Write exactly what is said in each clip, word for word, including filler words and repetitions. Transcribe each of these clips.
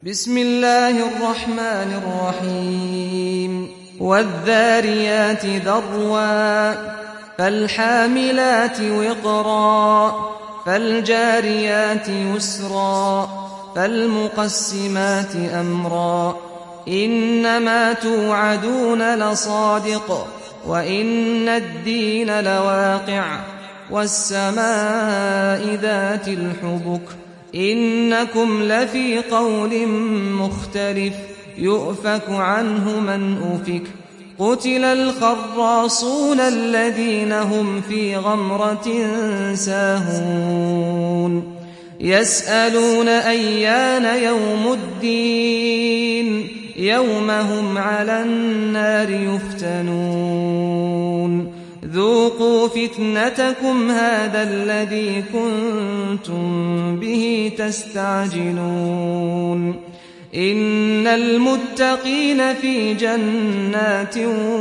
بسم الله الرحمن الرحيم والذاريات ذروا فالحاملات وقرا فالجاريات يسرا فالمقسمات أمرا إنما توعدون لصادق وإن الدين لواقع والسماء ذات الحبك إنكم لفي قول مختلف يؤفك عنه من أفك قتل الخراصون الذين هم في غمرة ساهون يسألون أيان يوم الدين يوم هم على النار يفتنون ذوقوا فتنتكم هذا الذي كنتم به تستعجلون إن المتقين في جنات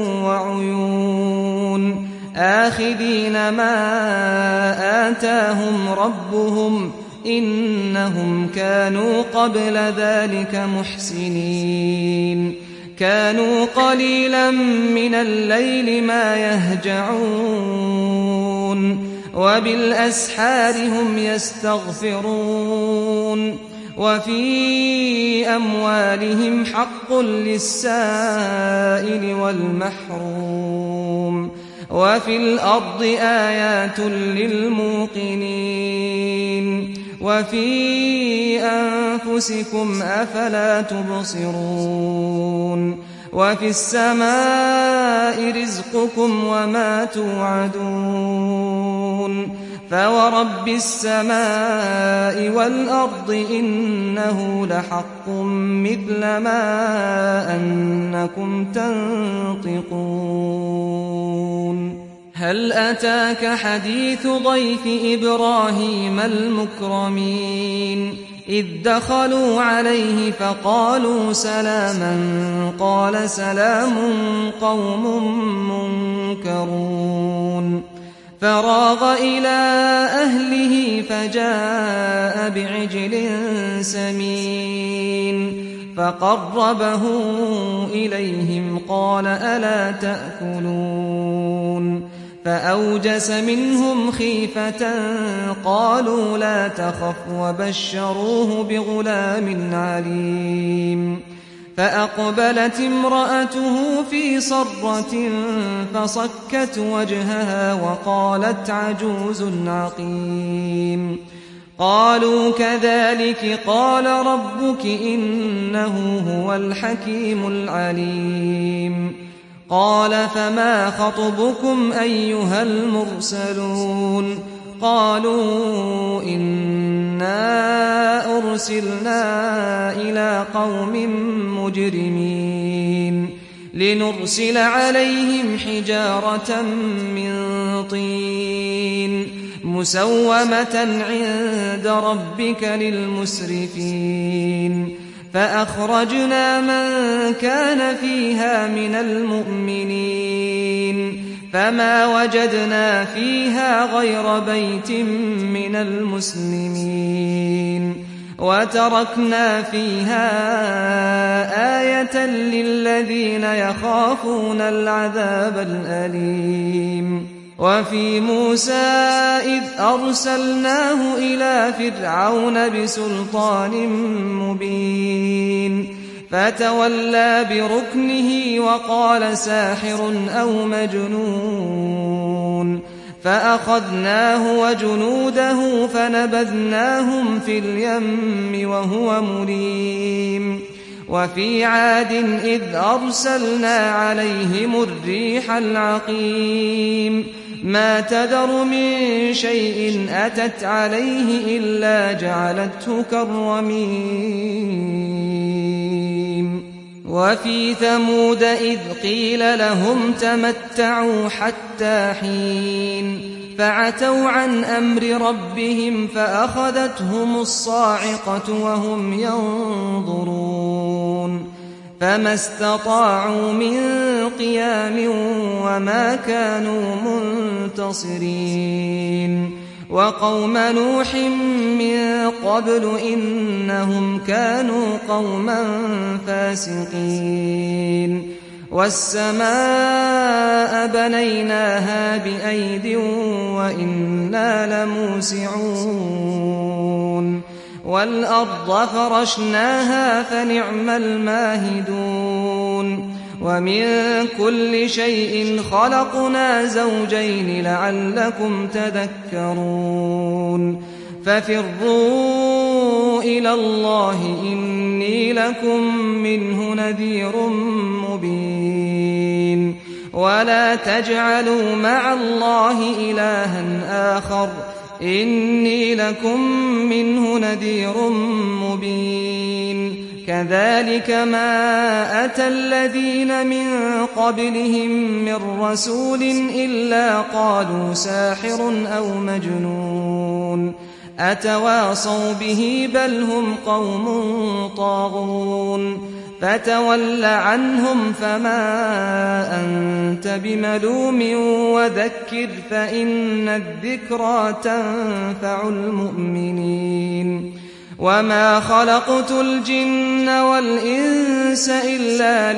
وعيون آخذين ما آتاهم ربهم إنهم كانوا قبل ذلك محسنين كانوا قليلا من الليل ما يهجعون وبالأسحار هم يستغفرون وفي أموالهم حق للسائل والمحروم وفي الأرض آيات للموقنين وفي أنفسكم أفلا تبصرون وفي السماء رزقكم وما توعدون فورب السماء والأرض إنه لحق مثل ما أنكم تنطقون هل أتاك حديث ضيف إبراهيم المكرمين إذ دخلوا عليه فقالوا سلاما قال سلام قوم منكرون فراغ إلى أهله فجاء بعجل سمين فقربه إليهم قال ألا تأكلون فأوجس منهم خيفة قالوا لا تخف وبشروه بغلام عليم فأقبلت امرأته في صرة فصكت وجهها وقالت عجوز عقيم قالوا كذلك قال ربك إنه هو الحكيم العليم قال فما خطبكم أيها المرسلون قالوا إنا أرسلنا إلى قوم مجرمين لنرسل عليهم حجارة من طين مسومة عند ربك للمسرفين فأخرجنا من كان فيها من المؤمنين فما وجدنا فيها غير بيت من المسلمين وتركنا فيها آية للذين يخافون العذاب الأليم وفي موسى إذ أرسلناه إلى فرعون بسلطان مبين فتولى بركنه وقال ساحر أو مجنون فأخذناه وجنوده فنبذناهم في اليم وهو مليم وفي عاد إذ أرسلنا عليهم الريح العقيم ما تذر من شيء أتت عليه إلا جعلته كالرميم وفي ثمود إذ قيل لهم تمتعوا حتى حين فعتوا عن أمر ربهم فأخذتهم الصاعقة وهم ينظرون فما استطاعوا من قيام وما كانوا منتصرين وقوم نوح من قبل إنهم كانوا قوما فاسقين والسماء بنيناها بأيد وإنا لموسعون والأرض فرشناها فنعم الماهدون ومن كل شيء خلقنا زوجين لعلكم تذكرون ففروا إلى الله إني لكم منه نذير مبين ولا تجعلوا مع الله إلها آخر إني لكم منه نذير مبين كذلك ما أتى الذين من قبلهم من رسول إلا قالوا ساحر أو مجنون أتواصوا به بل هم قوم طاغون فتول عنهم فما أنت بملوم وذكر فإن الذكرى تنفع المؤمنين وما خلقت الجن والإنس إلا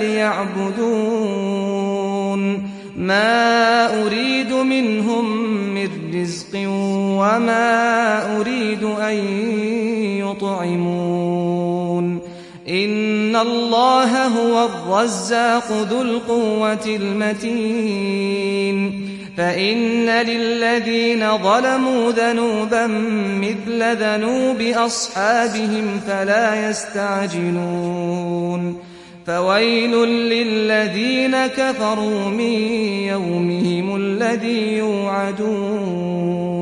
ليعبدون ما أريد منهم من رزق وما أريد أن يطعمون إن الله هو الرزاق ذو القوة المتين فإن للذين ظلموا ذنوبا مثل ذنوب أصحابهم فلا يستعجلون فويل للذين كفروا من يومهم الذي يوعدون